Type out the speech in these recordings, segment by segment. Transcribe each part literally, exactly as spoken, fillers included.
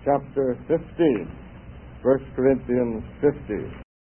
chapter fifteen, First Corinthians fifteen.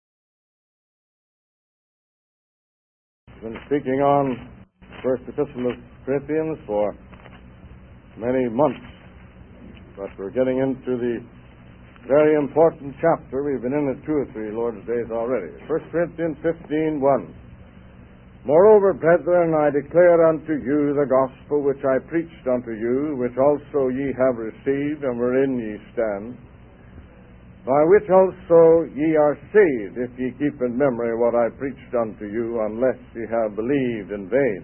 I've been speaking on First Epistle of Corinthians for many months, but we're getting into the very important chapter. We've been in it two or three Lord's days already. First Corinthians fifteen, one. Moreover, brethren, I declare unto you the gospel which I preached unto you, which also ye have received, and wherein ye stand, by which also ye are saved, if ye keep in memory what I preached unto you, unless ye have believed in vain.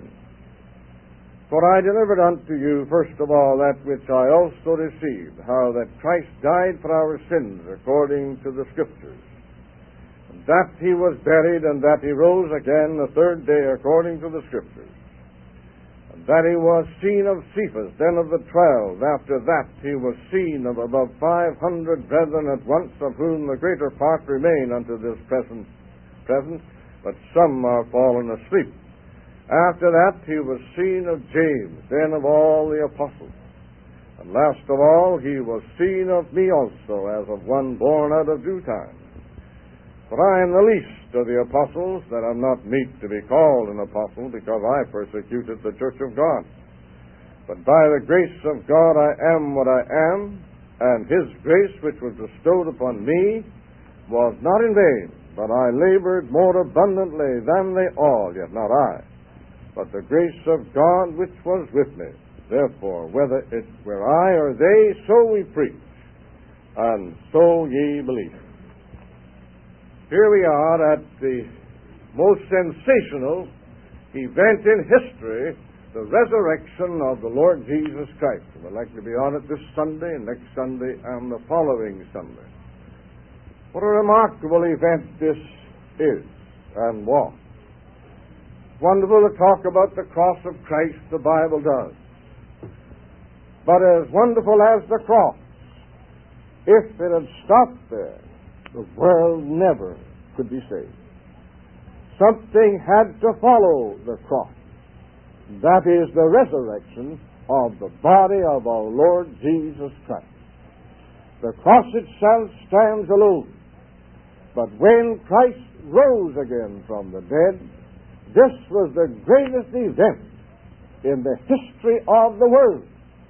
For I delivered unto you, first of all, that which I also received, how that Christ died for our sins, according to the Scriptures, that he was buried, and that he rose again the third day according to the Scriptures, and that he was seen of Cephas, then of the twelve. After that he was seen of above five hundred brethren at once, of whom the greater part remain unto this present, present, but some are fallen asleep. After that he was seen of James, then of all the apostles. And last of all he was seen of me also, as of one born out of due time. For I am the least of the apostles, that am not meet to be called an apostle, because I persecuted the church of God. But by the grace of God I am what I am, and his grace which was bestowed upon me was not in vain, but I labored more abundantly than they all, yet not I, but the grace of God which was with me. Therefore, whether it were I or they, so we preach, and so ye believe. Here we are at the most sensational event in history, the resurrection of the Lord Jesus Christ. We're likely to be on it this Sunday, next Sunday, and the following Sunday. What a remarkable event this is and was. Wonderful to talk about the cross of Christ, the Bible does. But as wonderful as the cross, if it had stopped there, the world never could be saved. Something had to follow the cross. That is the resurrection of the body of our Lord Jesus Christ. The cross itself stands alone. But when Christ rose again from the dead, this was the greatest event in the history of the world.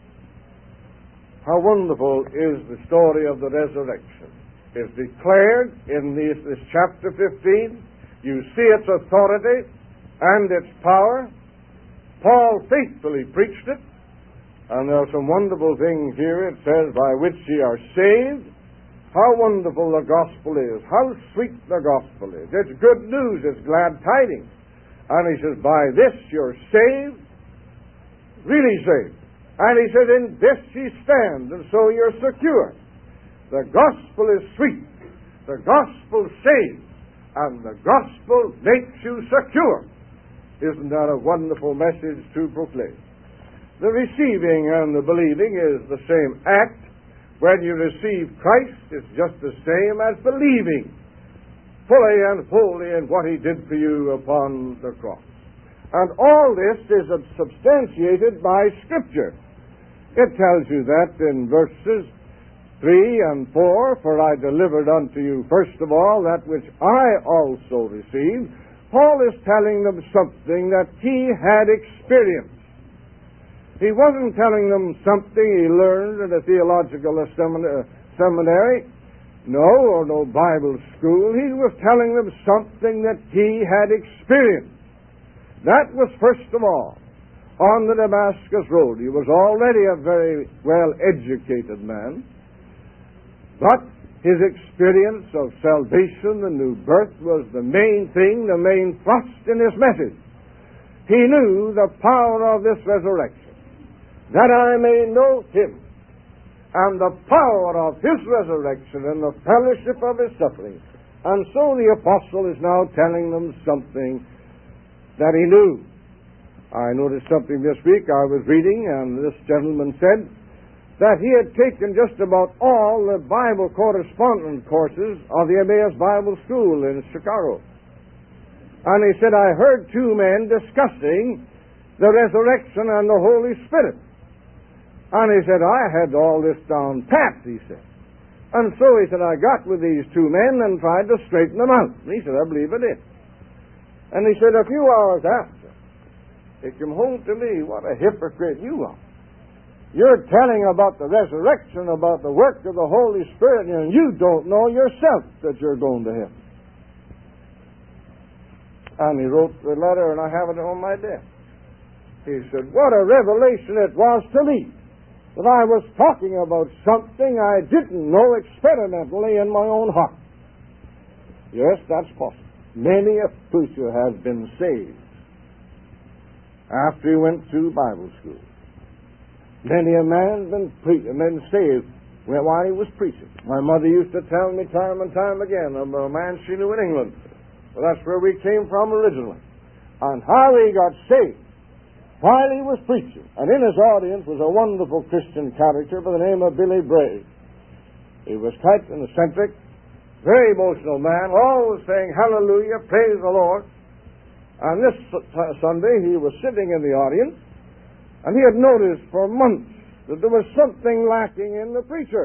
How wonderful is the story of the resurrection. Is declared in this, this chapter fifteen. You see its authority and its power. Paul faithfully preached it, and there are some wonderful things here. It says, by which ye are saved. How wonderful the gospel is. How sweet the gospel is. It's good news. It's glad tidings. And he says, by this you're saved, really saved. And he says, in this ye stand, and so you're secure. The gospel is sweet. The gospel saves. And the gospel makes you secure. Isn't that a wonderful message to proclaim? The receiving and the believing is the same act. When you receive Christ, it's just the same as believing fully and wholly in what he did for you upon the cross. And all this is substantiated by Scripture. It tells you that in verses three and four, for I delivered unto you first of all that which I also received. Paul is telling them something that he had experienced. He wasn't telling them something he learned at a theological seminary, no, or no Bible school. He was telling them something that he had experienced. That was first of all on the Damascus road. He was already a very well-educated man. But his experience of salvation, the new birth, was the main thing, the main thrust in his message. He knew the power of this resurrection, that I may know him, and the power of his resurrection and the fellowship of his suffering. And so the apostle is now telling them something that he knew. I noticed something this week. I was reading, and this gentleman said that he had taken just about all the Bible correspondence courses of the Emmaus Bible School in Chicago. And he said, I heard two men discussing the resurrection and the Holy Spirit. And he said, I had all this down pat, he said. And so he said, I got with these two men and tried to straighten them out. And he said, I believe I did. And he said, a few hours after, he came home to me, what a hypocrite you are. You're telling about the resurrection, about the work of the Holy Spirit, and you don't know yourself that you're going to heaven. And he wrote the letter, and I have it on my desk. He said, what a revelation it was to me that I was talking about something I didn't know experimentally in my own heart. Yes, that's possible. Many a preacher has been saved after he went through Bible school. Many a man been pre- been saved while he was preaching. My mother used to tell me time and time again of a man she knew in England. Well, that's where we came from originally. And how he got saved while he was preaching. And in his audience was a wonderful Christian character by the name of Billy Bray. He was quite an eccentric, very emotional man, always saying, hallelujah, praise the Lord. And this Sunday he was sitting in the audience, and he had noticed for months that there was something lacking in the preacher.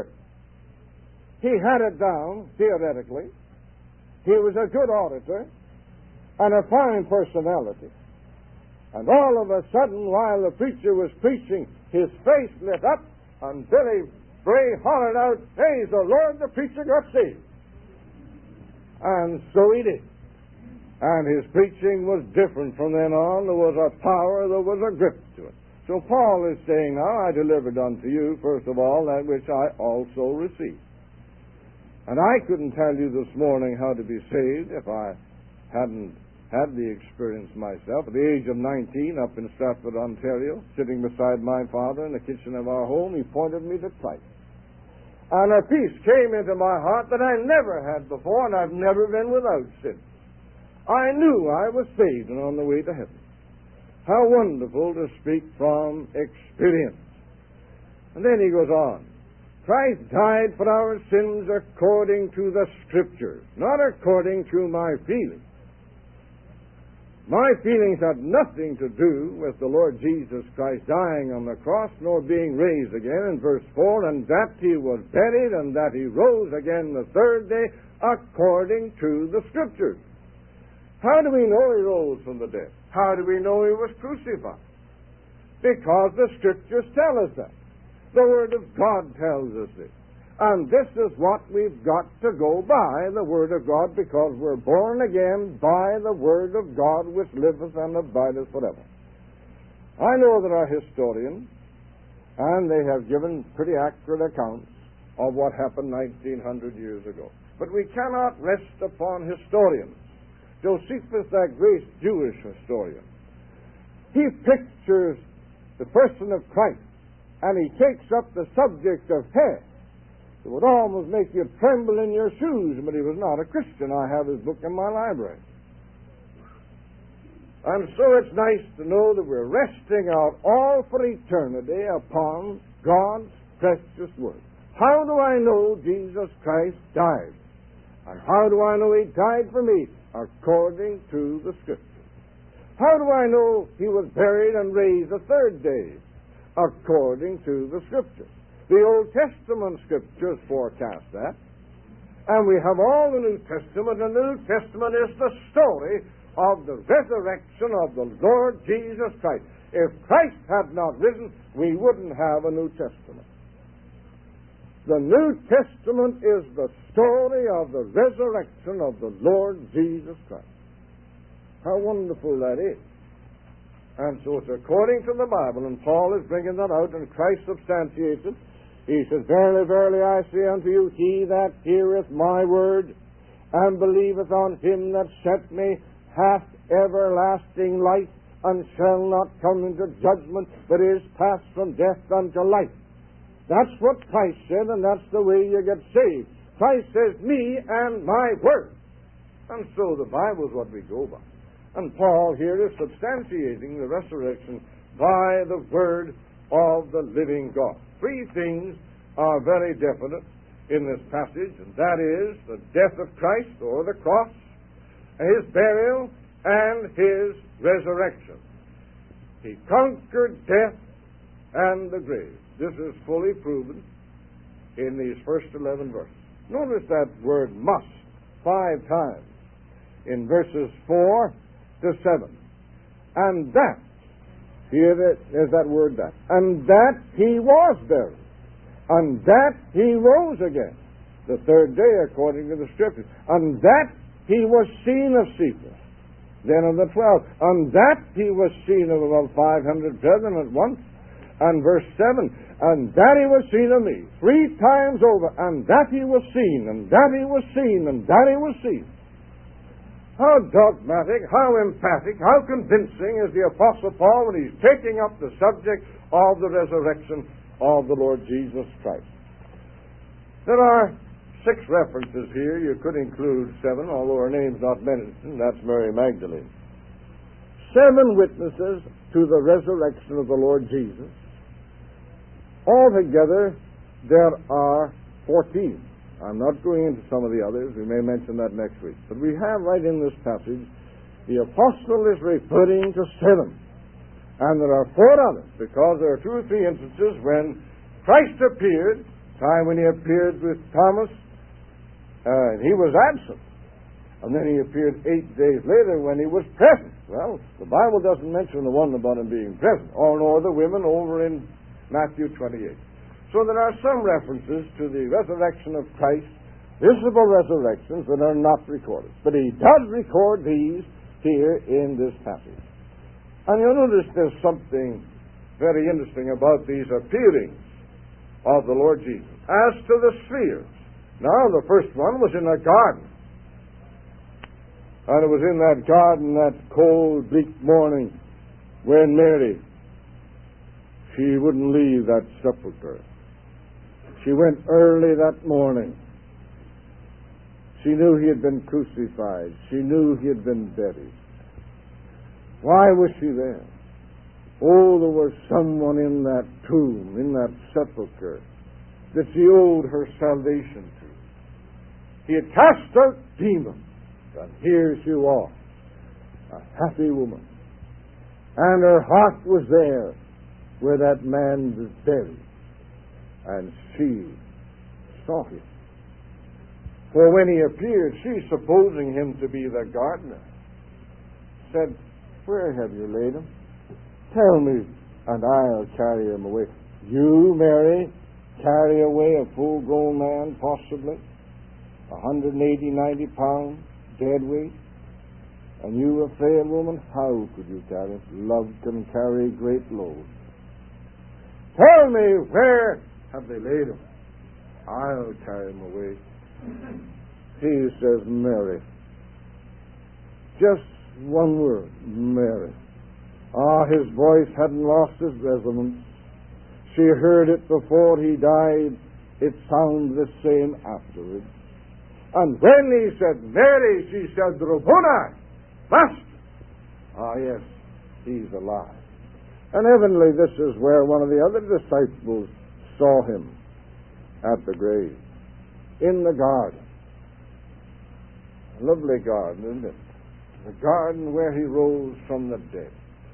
He had it down, theoretically. He was a good orator and a fine personality. And all of a sudden, while the preacher was preaching, his face lit up, and Billy Bray hollered out, praise the Lord, the preacher got saved. And so he did. And his preaching was different from then on. There was a power, there was a grip to it. So Paul is saying, now I delivered unto you, first of all, that which I also received. And I couldn't tell you this morning how to be saved if I hadn't had the experience myself. At the age of nineteen, up in Stratford, Ontario, sitting beside my father in the kitchen of our home, he pointed me to Christ. And a peace came into my heart that I never had before, and I've never been without since. I knew I was saved and on the way to heaven. How wonderful to speak from experience. And then he goes on. Christ died for our sins according to the Scriptures, not according to my feelings. My feelings had nothing to do with the Lord Jesus Christ dying on the cross, nor being raised again in verse four, and that he was buried and that he rose again the third day according to the Scriptures. How do we know he rose from the dead? How do we know he was crucified? Because the Scriptures tell us that. The Word of God tells us this. And this is what we've got to go by, the Word of God, because we're born again by the Word of God which liveth and abideth forever. I know there are historians, and they have given pretty accurate accounts of what happened nineteen hundred years ago. But we cannot rest upon historians. Josephus, that great Jewish historian, he pictures the person of Christ, and he takes up the subject of hair. It would almost make you tremble in your shoes, but he was not a Christian. I have his book in my library. And so it's nice to know that we're resting out all for eternity upon God's precious Word. How do I know Jesus Christ died? And how do I know he died for me? According to the Scriptures. How do I know he was buried and raised the third day? According to the Scriptures. The Old Testament Scriptures forecast that. And we have all the New Testament, and the New Testament is the story of the resurrection of the Lord Jesus Christ. If Christ had not risen, we wouldn't have a New Testament. The New Testament is the story of the resurrection of the Lord Jesus Christ. How wonderful that is. And so it's according to the Bible, and Paul is bringing that out, and Christ substantiates it. He says, Verily, verily, I say unto you, he that heareth my word, and believeth on him that sent me, hath everlasting life, and shall not come into judgment, but is passed from death unto life. That's what Christ said, and that's the way you get saved. Christ says, me and my word. And so the Bible is what we go by. And Paul here is substantiating the resurrection by the word of the living God. Three things are very definite in this passage, and that is the death of Christ, or the cross, his burial, and his resurrection. He conquered death and the grave. This is fully proven in these first eleven verses. Notice that word must five times in verses four to seven. And that, here there's that word that, and that he was buried, and that he rose again the third day according to the Scriptures, and that he was seen of Cephas, then of the twelve, and that he was seen of about five hundred brethren at once. And verse seven, and that he was seen of me, three times over, and that he was seen, and that he was seen, and that he was seen. How dogmatic, how emphatic, how convincing is the Apostle Paul when he's taking up the subject of the resurrection of the Lord Jesus Christ. There are six references here. You could include seven, although her name's not mentioned. That's Mary Magdalene. Seven witnesses to the resurrection of the Lord Jesus. Altogether, there are fourteen. I'm not going into some of the others. We may mention that next week. But we have right in this passage, the apostle is referring to seven. And there are four others, because there are two or three instances when Christ appeared, time when he appeared with Thomas, uh, and he was absent. And then he appeared eight days later when he was present. Well, the Bible doesn't mention the one about him being present, or nor the women over in Matthew twenty-eight. So there are some references to the resurrection of Christ, visible resurrections that are not recorded. But he does record these here in this passage. And you'll notice there's something very interesting about these appearings of the Lord Jesus. As to the spheres, now the first one was in a garden. And it was in that garden that cold, bleak morning when Mary, she wouldn't leave that sepulchre. She went early that morning. She knew he had been crucified. She knew he had been buried. Why was she there? Oh, there was someone in that tomb, in that sepulchre, that she owed her salvation to. He had cast out demons, and here she was, a happy woman. And her heart was there where that man was buried, and she saw him. For when he appeared, she, supposing him to be the gardener, said, "Where have you laid him? Tell me, and I'll carry him away." You, Mary, carry away a full-grown man, possibly, one hundred eighty, ninety pounds, dead weight, and you, a frail woman, how could you carry him? Love can carry great loads. Tell me, where have they laid him? I'll carry him away. He says, Mary. Just one word, Mary. Ah, his voice hadn't lost its resonance. She heard it before he died. It sounds the same afterwards. And when he said, Mary, she said, Rabboni, Master. Ah, yes, he's alive. And evidently this is where one of the other disciples saw him, at the grave, in the garden. A lovely garden, isn't it? The garden where he rose from the dead.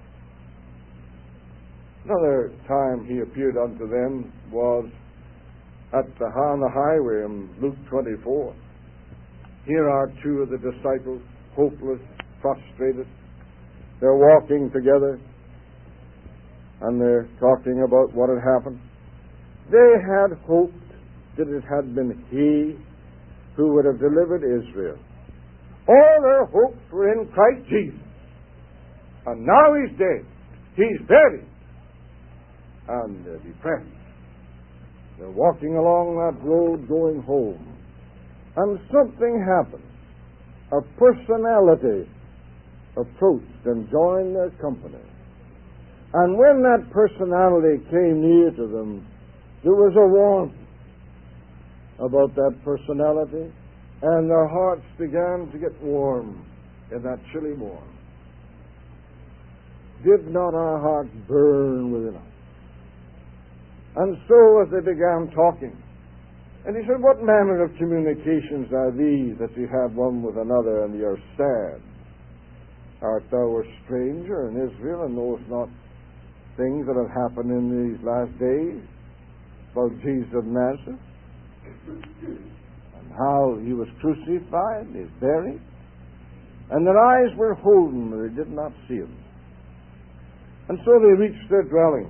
Another time he appeared unto them was at the, on the highway in Luke twenty-four. Here are two of the disciples, hopeless, prostrated. They're walking together, and they're talking about what had happened. They had hoped that it had been he who would have delivered Israel. All their hopes were in Christ Jesus. And now he's dead. He's buried. And they're depressed. They're walking along that road going home. And something happened. A personality approached and joined their company. And when that personality came near to them, there was a warmth about that personality, and their hearts began to get warm in that chilly morn. Did not our hearts burn within us? And so as they began talking, and he said, What manner of communications are these that you have one with another, and you are sad? Art thou a stranger in Israel, and knowest not things that have happened in these last days about Jesus of Nazareth? and how he was crucified, is buried, and their eyes were holden, but they did not see him. And so they reached their dwelling,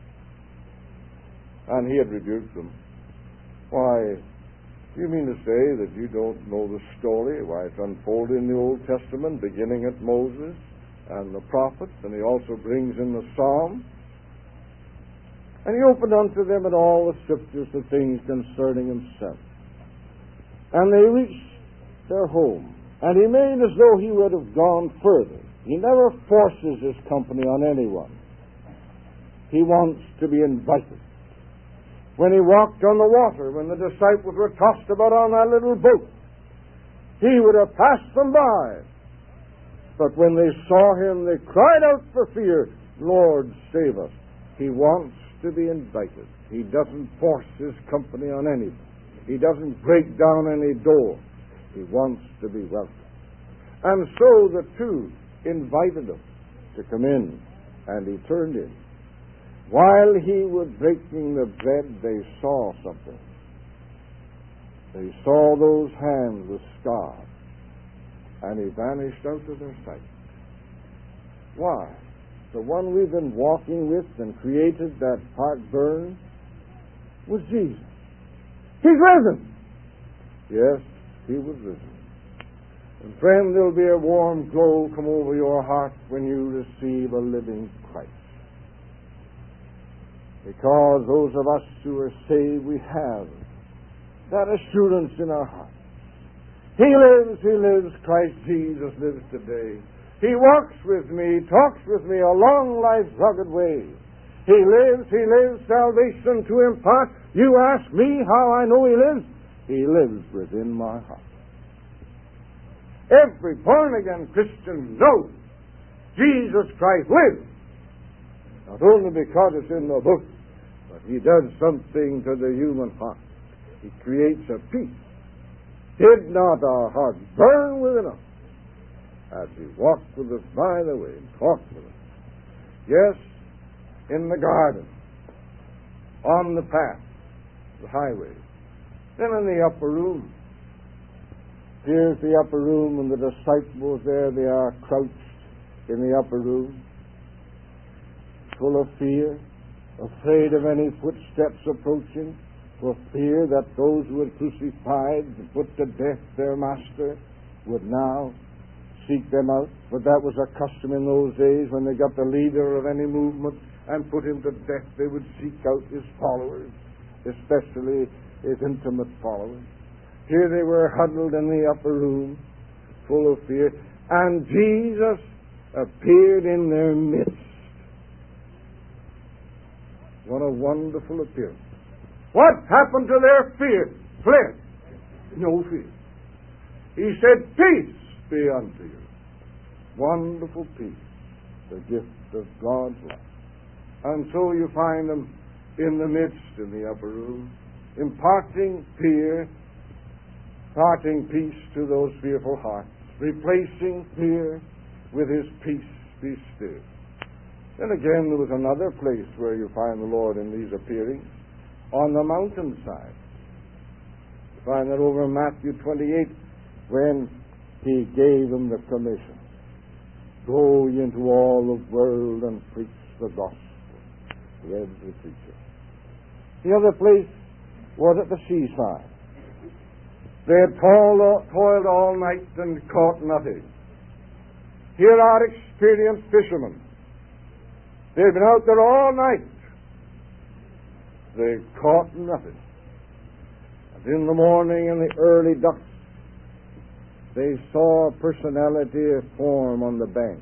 and he had rebuked them. Why, do you mean to say that you don't know the story? Why, it's unfolded in the Old Testament, beginning at Moses and the prophets, and he also brings in the Psalm. And he opened unto them in all the Scriptures the things concerning himself. And they reached their home, and he made as though he would have gone further. He never forces his company on anyone. He wants to be invited. When he walked on the water, when the disciples were tossed about on that little boat, he would have passed them by. But when they saw him, they cried out for fear, Lord, save us. He wants to be invited. He doesn't force his company on anyone. He doesn't break down any door. He wants to be welcomed. And so the two invited him to come in, and he turned in. While he was breaking the bread, they saw something. They saw those hands with scars, and he vanished out of their sight. Why? The one we've been walking with and created that heartburn was Jesus. He's risen! Yes, he was risen. And friend, there'll be a warm glow come over your heart when you receive a living Christ. Because those of us who are saved, we have that assurance in our hearts. He lives, he lives, Christ Jesus lives today. He walks with me, talks with me along life's rugged way. He lives, he lives, salvation to impart. You ask me how I know he lives? He lives within my heart. Every born-again Christian knows Jesus Christ lives. Not only because it's in the book, but he does something to the human heart. He creates a peace. Did not our hearts burn within us as he walked with us by the way and talked with us? Yes, in the garden, on the path, the highway, then in the upper room. Here's the upper room, and the disciples there, they are crouched in the upper room, full of fear, afraid of any footsteps approaching, for fear that those who had crucified and put to death their master would now seek them out. But that was a custom in those days. When they got the leader of any movement and put him to death, they would seek out his followers, especially his intimate followers. Here they were huddled in the upper room, full of fear, and Jesus appeared in their midst. What a wonderful appearance. What happened to their fear? Fled. No fear. He said, peace be unto you. Wonderful peace, the gift of God's love. And so you find them in the midst, in the upper room, imparting fear, imparting peace to those fearful hearts, replacing fear with his peace, be still. Then again, there was another place where you find the Lord in these appearings, on the mountainside. You find that over in Matthew twenty-eight, when he gave them the commission. Go ye into all the world and preach the gospel to every creature. The other place was at the seaside. They had toiled, toiled all night and caught nothing. Here are experienced fishermen. They had been out there all night. They caught nothing. And in the morning, in the early dusk, they saw a personality form on the bank.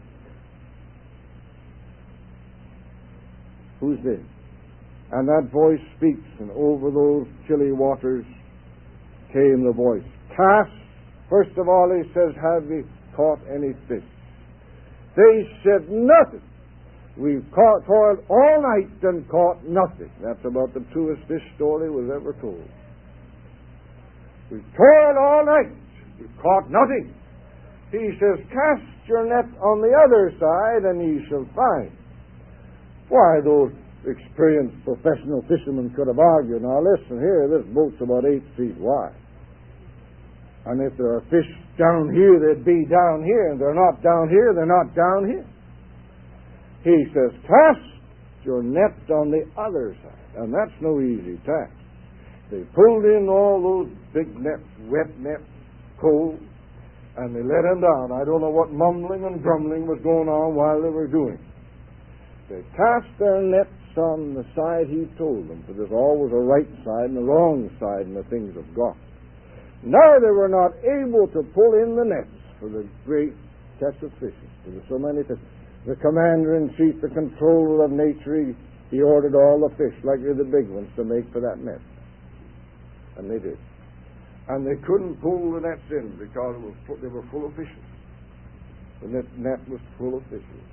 Who's this? And that voice speaks, and over those chilly waters came the voice. Cast, first of all, he says, have you caught any fish? They said, nothing. We've caught, toiled all night and caught nothing. That's about the truest fish story was ever told. We've toiled all night. We've caught nothing. He says, cast your net on the other side and ye shall find. Why, those experienced professional fishermen could have argued, now listen here, this boat's about eight feet wide. And if there are fish down here, they'd be down here. And they're not down here, they're not down here. He says, cast your net on the other side. And that's no easy task. They pulled in all those big nets, wet nets, cold, and they let him down. I don't know what mumbling and grumbling was going on while they were doing it. They cast their nets on the side he told them, for there's always a right side and a wrong side in the things of God. Now they were not able to pull in the nets for the great catch of fishes. There were so many fish. The commander-in-chief, the controller of nature, he, he ordered all the fish, likely the big ones, to make for that net. And they did. And they couldn't pull the nets in because it was full, they were full of fishes. The net, net was full of fishes.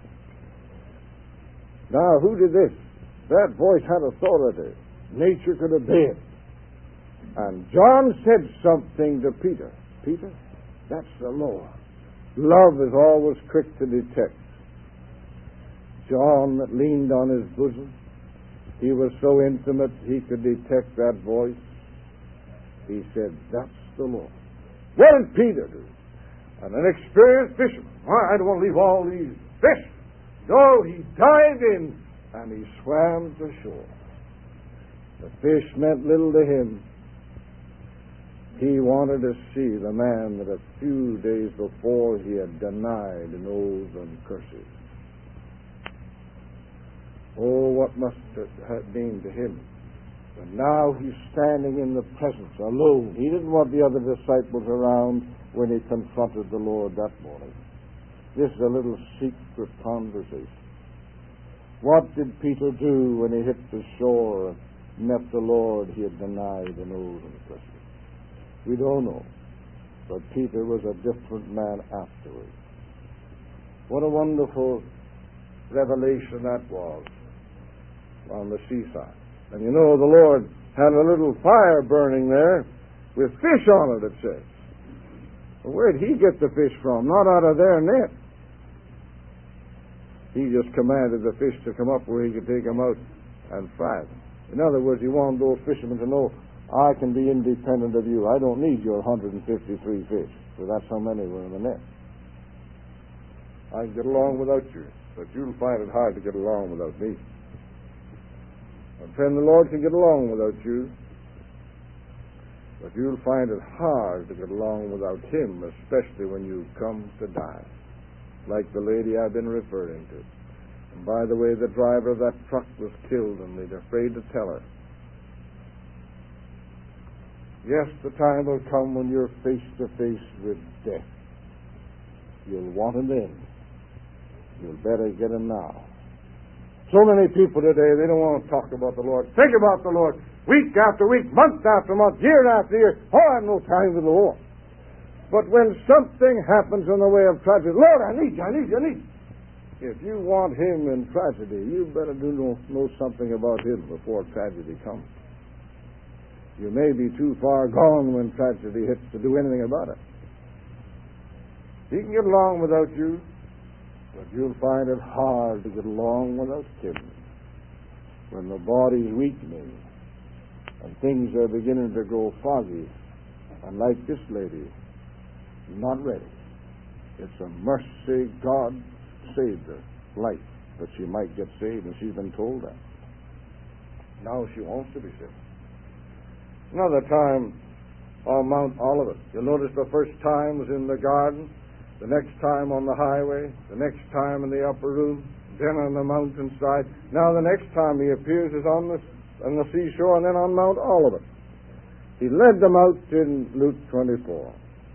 Now, who did this? That voice had authority. Nature could obey it. And John said something to Peter. Peter, that's the Lord. Love is always quick to detect. John that leaned on his bosom, he was so intimate he could detect that voice. He said, that's the Lord. What did Peter do? And an experienced fisherman. I don't want to leave all these fish. No, he dived in and he swam to shore. The fish meant little to him. He wanted to see the man that a few days before he had denied in oaths and curses. Oh, what must it have been to him? And now he's standing in the presence, alone. He didn't want the other disciples around when he confronted the Lord that morning. This is a little secret conversation. What did Peter do when he hit the shore and met the Lord he had denied in oaths and curses? We don't know. But Peter was a different man afterwards. What a wonderful revelation that was on the seaside. And you know, the Lord had a little fire burning there with fish on it, it says. Well, where did he get the fish from? Not out of their net. He just commanded the fish to come up where he could take them out and fry them. In other words, he wanted those fishermen to know, I can be independent of you. I don't need your one hundred fifty-three fish, for that's how many were in the net. I can get along without you, but you'll find it hard to get along without me. And friend, the Lord can get along without you, but you'll find it hard to get along without Him, especially when you come to die, like the lady I've been referring to. And by the way, the driver of that truck was killed, and they're afraid to tell her. Yes, the time will come when you're face to face with death. You'll want Him then. You'll better get Him now. So many people today, they don't want to talk about the Lord. Think about the Lord. Week after week, month after month, year after year. Oh, I have no time for the Lord. But when something happens in the way of tragedy, Lord, I need you, I need you, I need you. If you want Him in tragedy, you better do know, know something about Him before tragedy comes. You may be too far gone when tragedy hits to do anything about it. He can get along without you, but you'll find it hard to get along without Him. When the body's weakening and things are beginning to grow foggy, and like this lady, not ready. It's a mercy God saved her life that she might get saved, and she's been told that. Now she wants to be saved. Another time on Mount Olivet. You'll notice the first time was in the garden, the next time on the highway, the next time in the upper room, then on the mountainside. Now the next time He appears is on the, on the seashore, and then on Mount Olivet. He led them out in Luke twenty-four.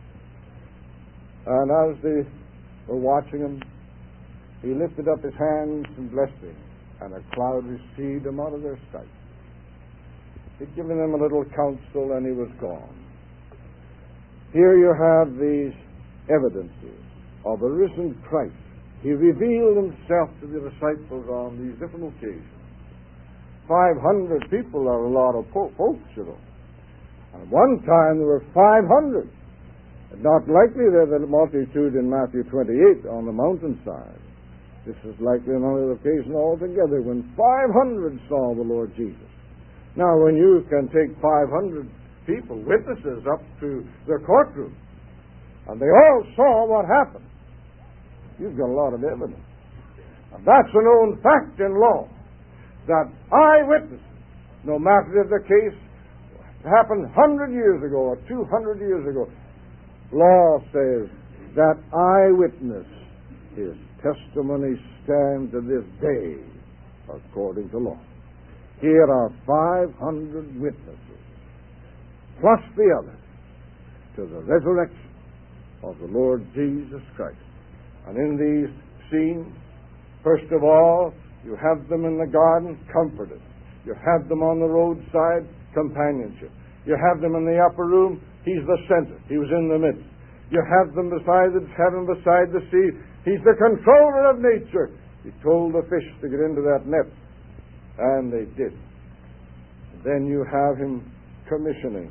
And as they were watching Him, He lifted up His hands and blessed them, and a cloud received Him out of their sight. He'd given them a little counsel, and He was gone. Here you have these evidences of a risen Christ. He revealed Himself to the disciples on these different occasions. Five hundred people are a lot of po- folks, you know. At one time there were five hundred. Not likely they're the multitude in Matthew twenty-eight on the mountainside. This is likely another occasion altogether when five hundred saw the Lord Jesus. Now, when you can take five hundred people, witnesses, up to the courtroom, and they all saw what happened, you've got a lot of evidence. And that's a known fact in law, that eyewitnesses, no matter if the case happened one hundred years ago or two hundred years ago, law says that eyewitness, his testimony stands to this day according to law. Here are five hundred witnesses, plus the others, to the resurrection of the Lord Jesus Christ. And in these scenes, first of all, you have them in the garden, comforted. You have them on the roadside, companionship. You have them in the upper room, he's the center. He was in the midst. You have them beside the heaven, beside the sea. He's the controller of nature. He told the fish to get into that net, and they did. Then you have him commissioning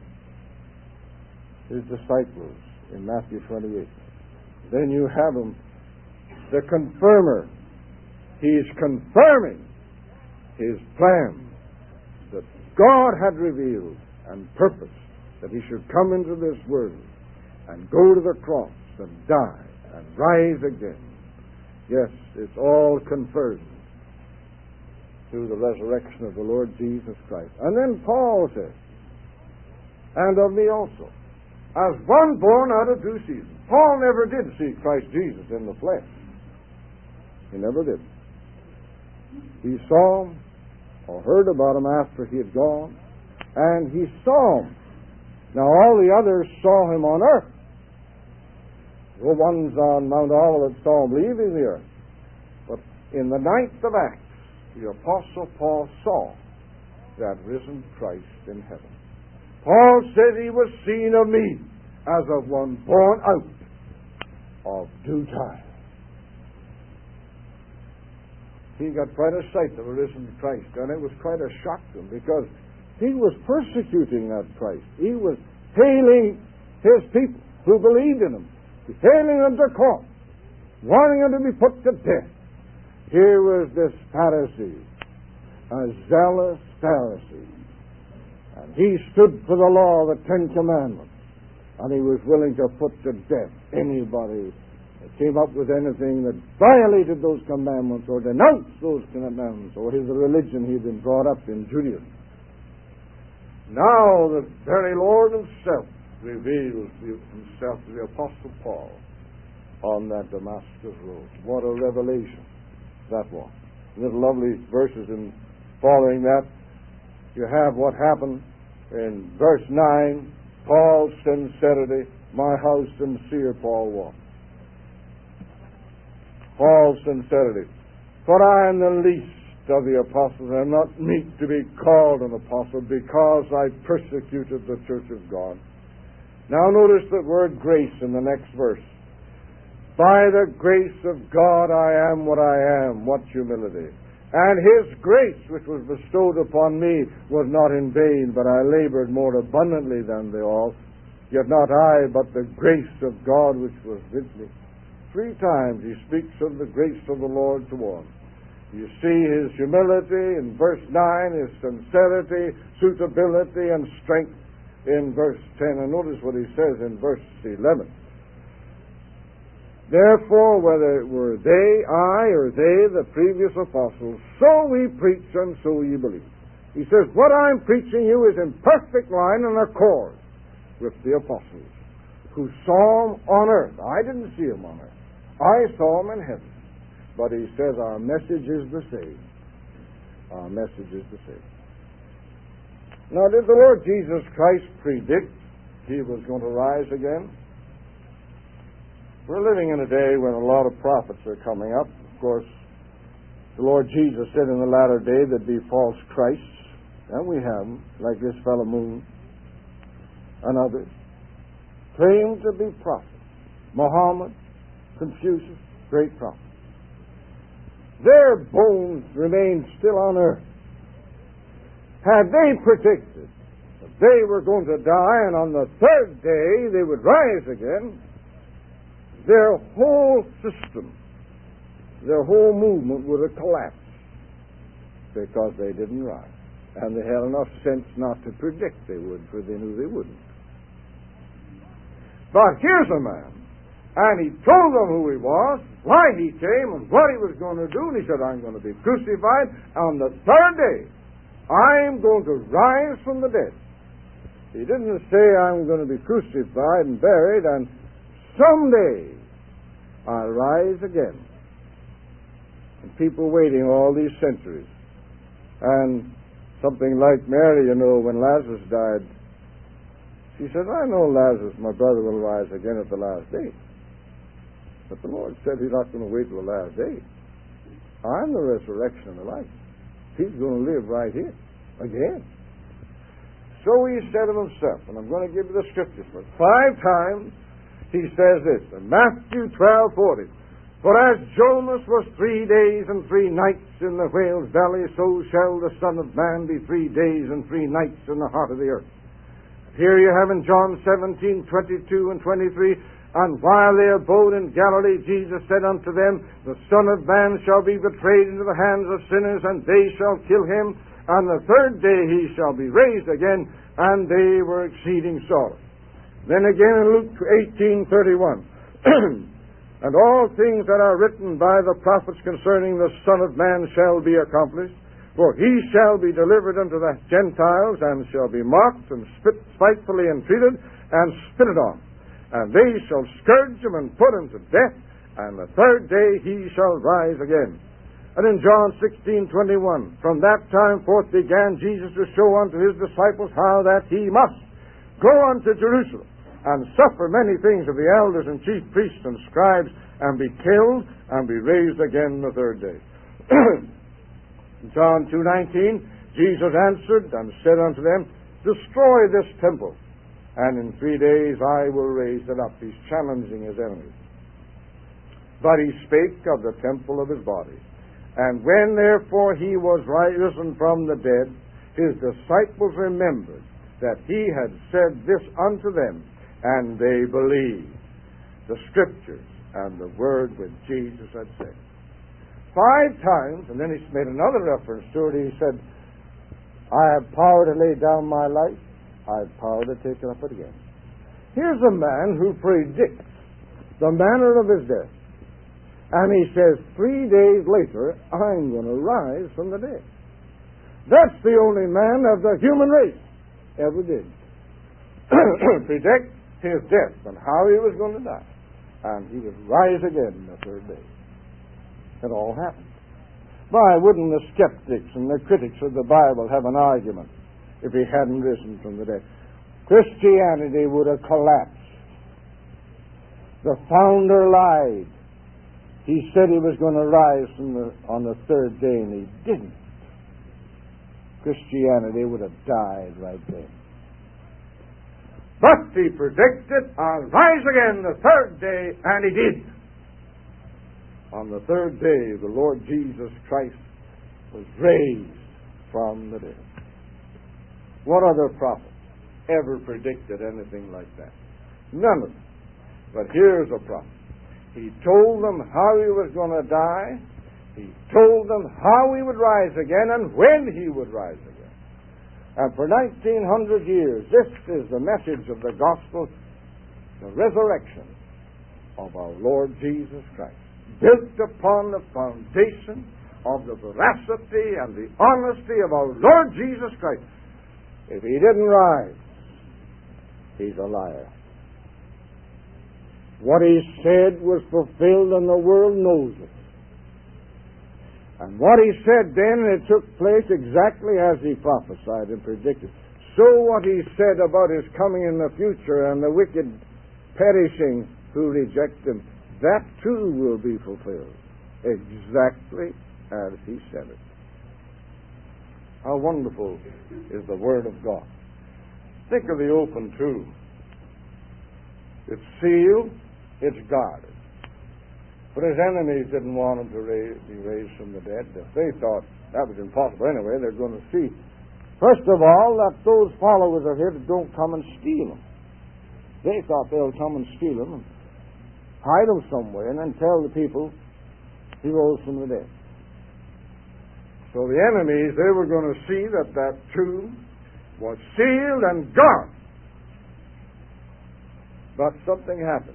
his disciples in Matthew twenty-eight. Then you have him, the confirmer. He's confirming his plan that God had revealed and purposed, that he should come into this world and go to the cross and die and rise again. Yes, it's all confirmed through the resurrection of the Lord Jesus Christ. And then Paul says, and of me also, as one born out of due season. Paul never did see Christ Jesus in the flesh. He never did. He saw him or heard about him after he had gone, and he saw him. Now all the others saw him on earth. The ones on Mount Olivet saw him leaving the earth. But in the ninth of Acts, the Apostle Paul saw that risen Christ in heaven. Paul said he was seen of me as of one born out of due time. He got quite a sight of a risen Christ, and it was quite a shock to him, because he was persecuting that Christ. He was hailing his people who believed in him, hailing them to court, wanting them to be put to death. Here was this Pharisee, a zealous Pharisee, and he stood for the law of the Ten Commandments, and he was willing to put to death anybody that came up with anything that violated those commandments or denounced those commandments or his religion he had been brought up in, Judaism. Now the very Lord himself reveals himself to the Apostle Paul on that Damascus road. What a revelation that was. There's lovely verses in following that. You have what happened in verse nine, Paul's sincerity, my house sincere, Paul was. Paul's sincerity. For I am the least of the apostles. I am not meet to be called an apostle, because I persecuted the church of God. Now notice the word grace in the next verse. By the grace of God I am what I am. What humility. And his grace which was bestowed upon me was not in vain, but I labored more abundantly than they all. Yet not I, but the grace of God which was with me. Three times he speaks of the grace of the Lord to one. You see his humility in verse nine, his sincerity, suitability, and strength in verse ten. And notice what he says in verse eleven. Therefore, whether it were they, I, or they, the previous apostles, so we preach and so ye believe. He says, what I'm preaching you is in perfect line and accord with the apostles who saw him on earth. I didn't see him on earth. I saw him in heaven. But he says our message is the same. Our message is the same. Now, did the Lord Jesus Christ predict he was going to rise again? We're living in a day when a lot of prophets are coming up. Of course, the Lord Jesus said in the latter day there'd be false Christs, and we have them, like this fellow Moon and others, claim to be prophets. Muhammad, Confucius, great prophets. Their bones remain still on earth. Had they predicted that they were going to die and on the third day they would rise again, their whole system the whole movement would have collapsed because they didn't rise. And they had enough sense not to predict they would, for they knew they wouldn't. But here's a man, and he told them who he was, why he came, and what he was going to do, and he said, I'm going to be crucified. On the third day, I'm going to rise from the dead. He didn't say, I'm going to be crucified and buried, and someday I'll rise again. And people waiting all these centuries. And something like Mary, you know, when Lazarus died, she said, I know Lazarus, my brother, will rise again at the last day. But the Lord said he's not going to wait till the last day. I'm the resurrection and the life. He's going to live right here again. So he said of himself, and I'm going to give you the scriptures, but five times he says this, in Matthew twelve forty, for as Jonas was three days and three nights in the whale's belly, so shall the Son of Man be three days and three nights in the heart of the earth. Here you have in John seventeen twenty-two and twenty-three, and while they abode in Galilee, Jesus said unto them, the Son of Man shall be betrayed into the hands of sinners, and they shall kill him, and the third day he shall be raised again. And they were exceeding sorry. Then again in Luke eighteen thirty-one, and all things that are written by the prophets concerning the Son of Man shall be accomplished. For he shall be delivered unto the Gentiles, and shall be mocked, and spit, spitefully entreated, and spitted on. And they shall scourge him, and put him to death, and the third day he shall rise again. And in John sixteen twenty-one, from that time forth began Jesus to show unto his disciples how that he must go unto Jerusalem, and suffer many things of the elders and chief priests and scribes, and be killed, and be raised again the third day. John two nineteen, Jesus answered and said unto them, destroy this temple, and in three days I will raise it up. He's challenging his enemies. But he spake of the temple of his body. And when therefore he was risen from the dead, his disciples remembered that he had said this unto them, and they believed the Scriptures and the word which Jesus had said. Five times, and then he made another reference to it. He said, I have power to lay down my life. I have power to take it up again. Here's a man who predicts the manner of his death. And he says, three days later, I'm going to rise from the dead. That's the only man of the human race ever did. Predict his death and how he was going to die. And he would rise again the third day. It all happened. Why wouldn't the skeptics and the critics of the Bible have an argument if he hadn't risen from the dead? Christianity would have collapsed. The founder lied. He said he was going to rise from the, on the third day, and he didn't. Christianity would have died right then. But he predicted, I'll rise again the third day, and he did. On the third day, the Lord Jesus Christ was raised from the dead. What other prophet ever predicted anything like that? None of them. But here's a prophet. He told them how he was going to die. He told them how he would rise again and when he would rise again. And for nineteen hundred years, this is the message of the gospel, the resurrection of our Lord Jesus Christ, built upon the foundation of the veracity and the honesty of our Lord Jesus Christ. If he didn't rise, he's a liar. What he said was fulfilled, and the world knows it. And what he said then, it took place exactly as he prophesied and predicted. So what he said about his coming in the future and the wicked perishing who reject him, that too will be fulfilled exactly as he said it. How wonderful is the Word of God. Think of the open tomb. It's sealed. It's guarded. But his enemies didn't want him to raise, be raised from the dead. If they thought that was impossible anyway, they're going to see, first of all, that those followers of his don't come and steal him. They thought they'll come and steal him and hide him somewhere and then tell the people He rose from the dead. So the enemies, they were going to see that that tomb was sealed and guarded. But something happened.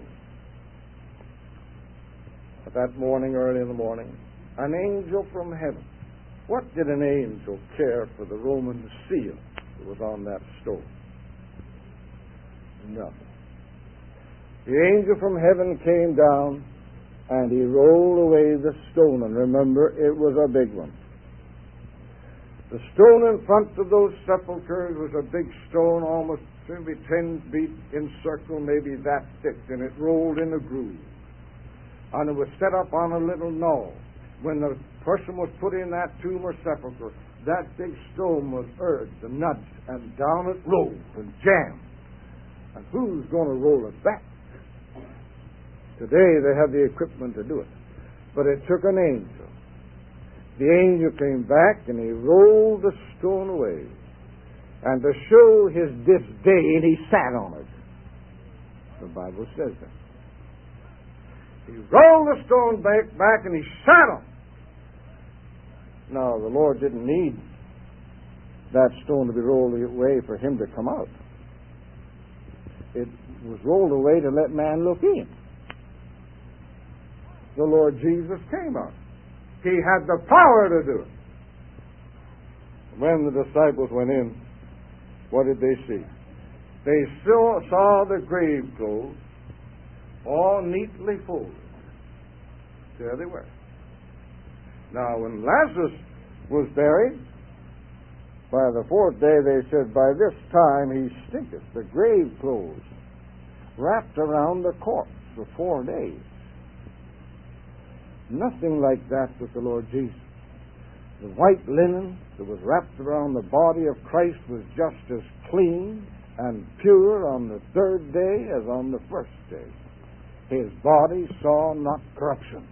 At that morning, early in the morning, an angel from heaven. What did an angel care for the Roman seal that was on that stone? Nothing. The angel from heaven came down and he rolled away the stone. And remember, it was a big one. The stone in front of those sepulchres was a big stone, almost maybe ten feet in circle, maybe that thick, and it rolled in a groove. And it was set up on a little knoll. When the person was put in that tomb or sepulchre, that big stone was urged and nudged, and down it rolled and jammed. And who's going to roll it back? Today they have the equipment to do it. But it took an angel. The angel came back and he rolled the stone away. And to show his disdain, he sat on it. The Bible says that. He rolled the stone back, back and he sat on it. Now, the Lord didn't need that stone to be rolled away for him to come out. It was rolled away to let man look in. The Lord Jesus came out. He had the power to do it. When the disciples went in, what did they see? They saw, saw the grave clothes all neatly folded. There they were. Now, when Lazarus was buried, by the fourth day they said, by this time he stinketh. The grave clothes wrapped around the corpse for four days. Nothing like that with the Lord Jesus. The white linen that was wrapped around the body of Christ was just as clean and pure on the third day as on the first day. His body saw not corruption.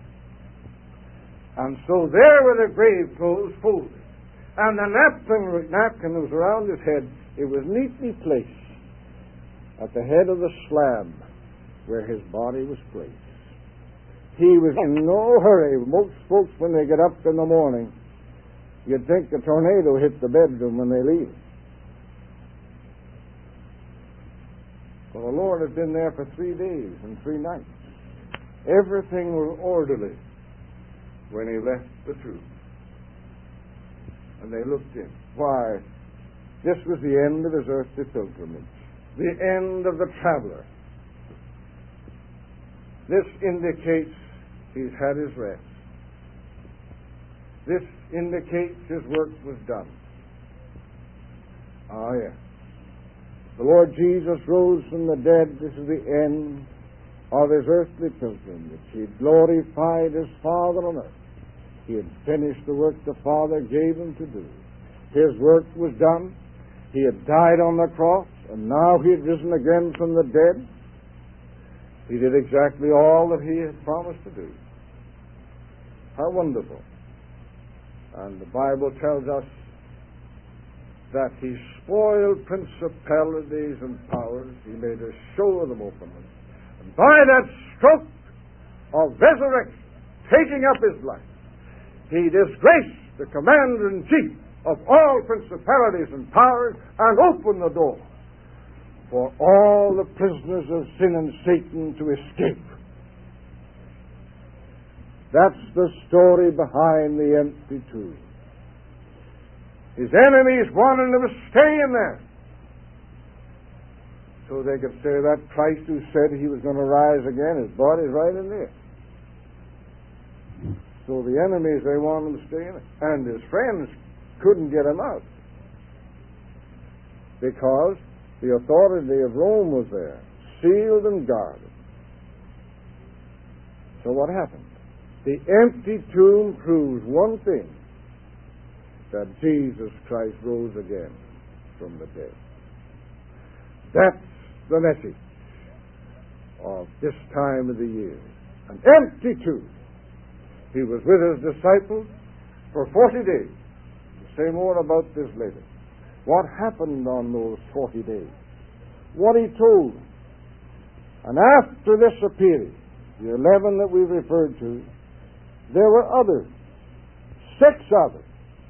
And so there were the grave clothes folded. And the napkin, napkin was around his head. It was neatly placed at the head of the slab where his body was placed. He was in no hurry. Most folks, when they get up in the morning, you'd think a tornado hit the bedroom when they leave. Well, the Lord had been there for three days and three nights. Everything was orderly when he left the tomb. And they looked in. Why? This was the end of his earthly pilgrimage. The end of the traveler. This indicates he's had his rest. This indicates his work was done. Ah, yes. The Lord Jesus rose from the dead. This is the end of his earthly pilgrimage. He had glorified his Father on earth. He had finished the work the Father gave him to do. His work was done. He had died on the cross, and now he had risen again from the dead. He did exactly all that he had promised to do. How wonderful. And the Bible tells us that he spoiled principalities and powers. He made a show of them openly. And by that stroke of resurrection, taking up his life, he disgraced the commander-in-chief of all principalities and powers and opened the door for all the prisoners of sin and Satan to escape. That's the story behind the empty tomb. His enemies wanted him to stay in there so they could say that Christ who said he was going to rise again, his body's right in there. So the enemies, they wanted him to stay in it. And his friends couldn't get him out because the authority of Rome was there, sealed and guarded. So what happened? The empty tomb proves one thing, that Jesus Christ rose again from the dead. That's the message of this time of the year. An empty tomb. He was with his disciples for forty days. We'll say more about this later. What happened on those forty days? What he told them. And after this appearing, the eleven that we referred to, there were others, six others.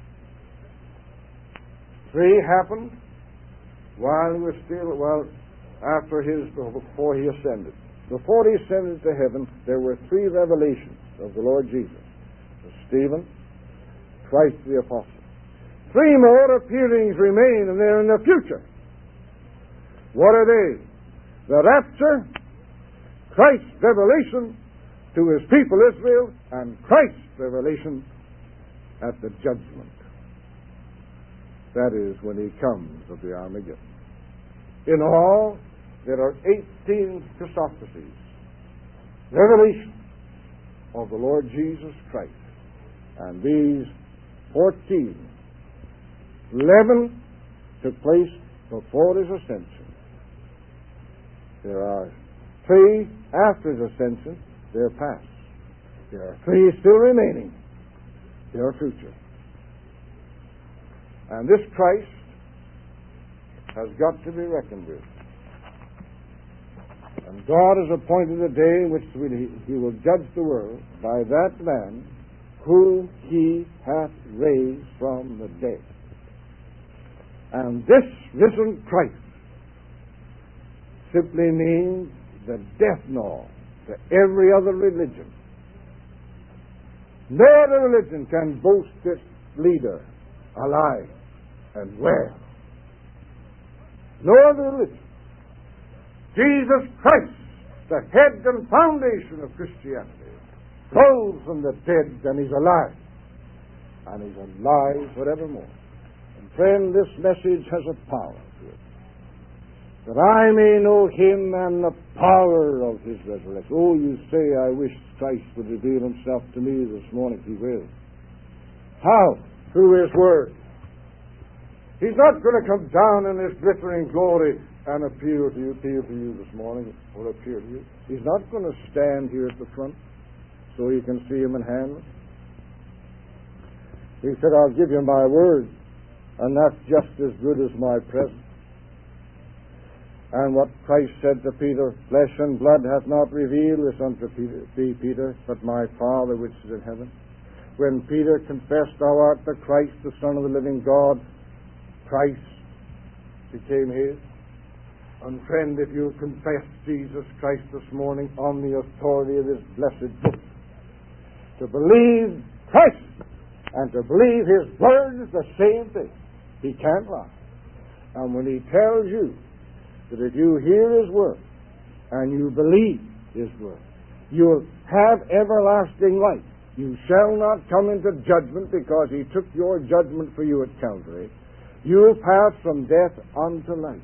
Three happened while he was still, well, after his, before he ascended. Before he ascended to heaven, there were three revelations of the Lord Jesus. Stephen, Christ the Apostle. Three more appearings remain, and they're in the future. What are they? The rapture, Christ's revelation to his people Israel, and Christ's revelation at the judgment. That is when he comes of the Armageddon. In all, there are eighteen Christophanies, revelations of the Lord Jesus Christ. And these fourteen, eleven took place before his ascension. There are three after his ascension. They're past. There are three still remaining. They are future. And this Christ has got to be reckoned with. And God has appointed a day in which he will judge the world by that man whom he hath raised from the dead. And this risen Christ simply means the death knell to every other religion. No other religion can boast its leader alive and well. No other religion. Jesus Christ, the head and foundation of Christianity, rose from the dead, and he's alive. And he's alive forevermore. And friend, this message has a power to it. That I may know him and the power of his resurrection. Oh, you say, I wish Christ would reveal himself to me this morning. He will. How? Through his word. He's not going to come down in his glittering glory and appear to you, appear to you this morning, or appear to you. He's not going to stand here at the front so you can see him and handle him. He said, I'll give you my word, and that's just as good as my presence. And what Christ said to Peter, flesh and blood hath not revealed this unto thee, Peter, but my Father which is in heaven. When Peter confessed, thou art the Christ, the Son of the living God, Christ became his. And friend, if you confess Jesus Christ this morning on the authority of this blessed book, to believe Christ and to believe his word is the same thing. He can't lie. And when he tells you that if you hear his word and you believe his word, you'll have everlasting life. You shall not come into judgment because he took your judgment for you at Calvary. You'll pass from death unto life.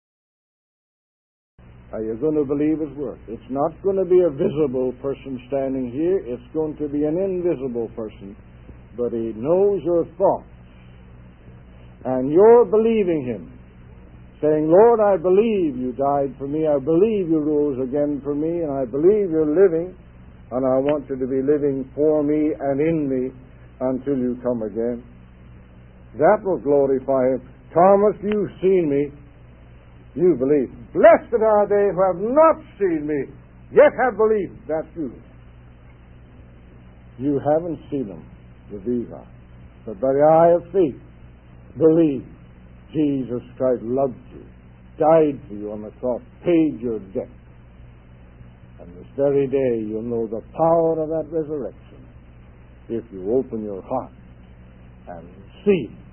Are you going to believe his word? It's not going to be a visible person standing here. It's going to be an invisible person. But he knows your thoughts. And you're believing him. Saying, Lord, I believe you died for me. I believe you rose again for me. And I believe you're living. And I want you to be living for me and in me until you come again. That will glorify him. Thomas, you've seen me. You believe. Blessed are they who have not seen me, yet have believed. That's you. You haven't seen him with these eyes, but by the eye of faith, believe Jesus Christ loved you, died for you on the cross, paid your debt. And this very day you'll know the power of that resurrection if you open your heart and see